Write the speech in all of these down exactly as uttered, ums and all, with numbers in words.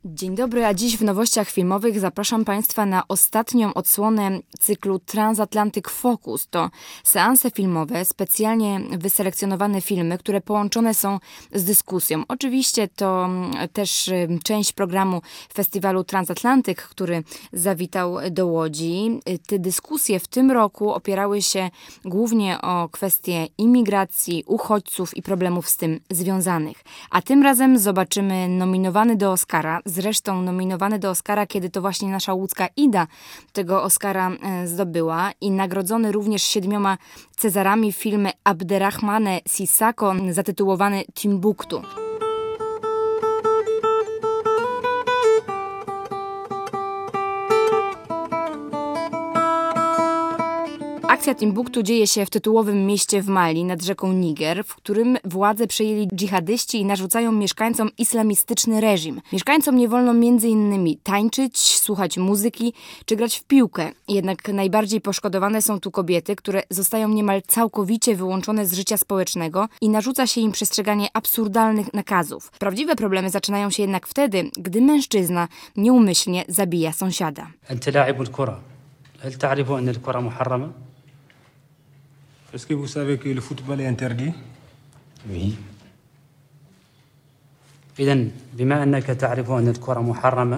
Dzień dobry, a dziś w nowościach filmowych zapraszam Państwa na ostatnią odsłonę cyklu Transatlantic Focus. To seanse filmowe, specjalnie wyselekcjonowane filmy, które połączone są z dyskusją. Oczywiście to też część programu festiwalu Transatlantic, który zawitał do Łodzi. Te dyskusje w tym roku opierały się głównie o kwestie imigracji, uchodźców i problemów z tym związanych. A tym razem zobaczymy nominowany do Oscara, zresztą nominowany do Oscara, kiedy to właśnie nasza łódzka Ida tego Oscara zdobyła i nagrodzony również siedmioma Cezarami film Abderrahmane Sissako zatytułowany Timbuktu. Akcja Timbuktu dzieje się w tytułowym mieście w Mali nad rzeką Niger, w którym władzę przejęli dżihadyści i narzucają mieszkańcom islamistyczny reżim. Mieszkańcom nie wolno między innymi tańczyć, słuchać muzyki czy grać w piłkę. Jednak najbardziej poszkodowane są tu kobiety, które zostają niemal całkowicie wyłączone z życia społecznego i narzuca się im przestrzeganie absurdalnych nakazów. Prawdziwe problemy zaczynają się jednak wtedy, gdy mężczyzna nieumyślnie zabija sąsiada. Est-ce que vous savez que le football est interdit? Oui. إذن بما أنك تعرف أن الكرة محرمة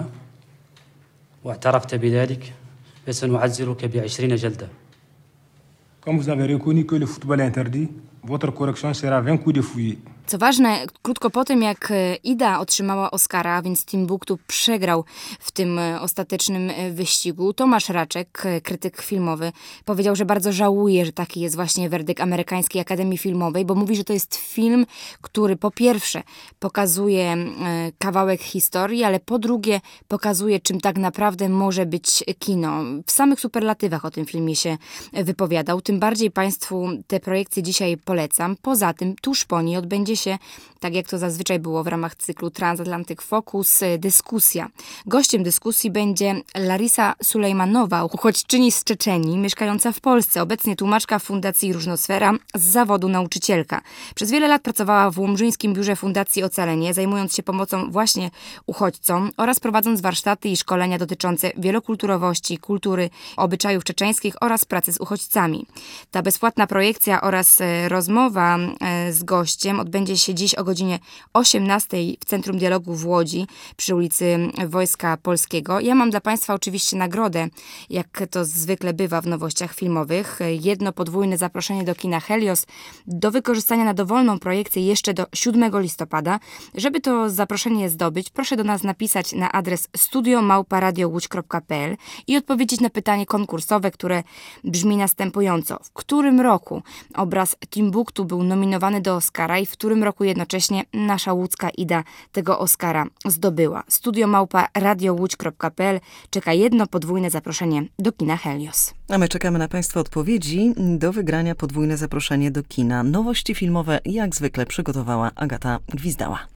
واعترفت بذلك فسنعزلك بعشرين جلدة. Comme vous avez reconnu que le football est interdit, votre correction sera vingt coups de fouet. Co ważne, krótko po tym, jak Ida otrzymała Oscara, więc Timbuktu przegrał w tym ostatecznym wyścigu, Tomasz Raczek, krytyk filmowy, powiedział, że bardzo żałuje, że taki jest właśnie werdykt Amerykańskiej Akademii Filmowej, bo mówi, że to jest film, który po pierwsze pokazuje kawałek historii, ale po drugie pokazuje, czym tak naprawdę może być kino. W samych superlatywach o tym filmie się wypowiadał. Tym bardziej Państwu te projekcje dzisiaj polecam. Poza tym tuż po niej odbędzie się, tak jak to zazwyczaj było w ramach cyklu Transatlantic Focus, dyskusja. Gościem dyskusji będzie Larisa Sulejmanowa, uchodźczyni z Czeczenii, mieszkająca w Polsce, obecnie tłumaczka Fundacji Różnosfera, z zawodu nauczycielka. Przez wiele lat pracowała w Łomżyńskim Biurze Fundacji Ocalenie, zajmując się pomocą właśnie uchodźcom oraz prowadząc warsztaty i szkolenia dotyczące wielokulturowości, kultury, obyczajów czeczeńskich oraz pracy z uchodźcami. Ta bezpłatna projekcja oraz rozmowa z gościem odbędzie się dziś o godzinie osiemnastej w Centrum Dialogu w Łodzi przy ulicy Wojska Polskiego. Ja mam dla Państwa oczywiście nagrodę, jak to zwykle bywa w nowościach filmowych. Jedno podwójne zaproszenie do kina Helios do wykorzystania na dowolną projekcję jeszcze do siódmego listopada. Żeby to zaproszenie zdobyć, proszę do nas napisać na adres studio małpa radio łódź kropka p l i odpowiedzieć na pytanie konkursowe, które brzmi następująco. W którym roku obraz Timbuktu był nominowany do Oscara i w którym roku jednocześnie nasza łódzka Ida tego Oscara zdobyła? Studio małpa radio łódź kropka p l czeka jedno podwójne zaproszenie do kina Helios. A my czekamy na Państwa odpowiedzi. Do wygrania podwójne zaproszenie do kina. Nowości filmowe jak zwykle przygotowała Agata Gwizdała.